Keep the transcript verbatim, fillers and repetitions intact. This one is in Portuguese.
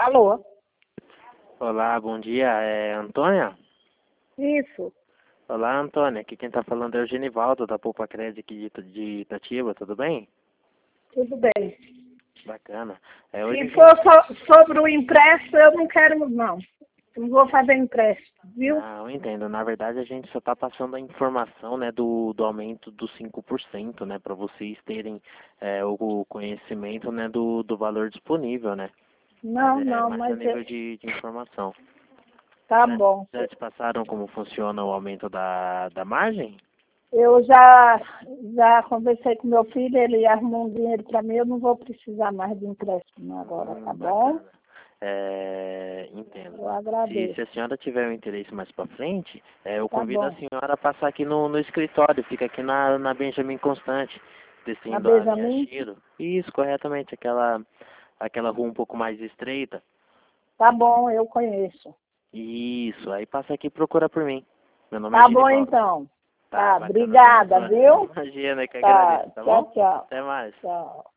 Alô? Olá, bom dia. É Antônia? Isso. Olá, Antônia. Aqui quem tá falando é o Genivaldo, da Poupa Crédito aqui de de Itatiba, tudo bem? Tudo bem. Bacana. É, hoje a Se gente... for so- sobre o empréstimo, eu não quero, não. Não vou fazer empréstimo, viu? Não, eu entendo. Na verdade, a gente só tá passando a informação, né, do, do aumento dos cinco por cento, né, para vocês terem é, o conhecimento, né, do, do valor disponível, né? Mas Não, é não, mais a mas eu... nível de, de informação. Tá Já, bom. já te passaram como funciona o aumento da, da margem? Eu já, já conversei com meu filho, ele arrumou um dinheiro para mim, eu não vou precisar mais de empréstimo agora, tá Hum, bom? bacana. É, entendo. Eu Se, agradeço. se a senhora tiver um interesse mais para frente, é, eu Tá convido a bom. senhora a passar aqui no, no escritório, fica aqui na, na Benjamin Constante, A descendo a linha Benjamin? Chiro. Isso, corretamente, aquela, aquela rua um pouco mais estreita. Tá bom, eu conheço. Isso, aí passa aqui e procura por mim. Meu nome é Tá bom, Genivaldo. então. Tá, Tá, bacana, dona obrigada, Antônia. viu? Imagina que Tá, agradeço, tá tchau, bom? tchau. Até mais. Tchau.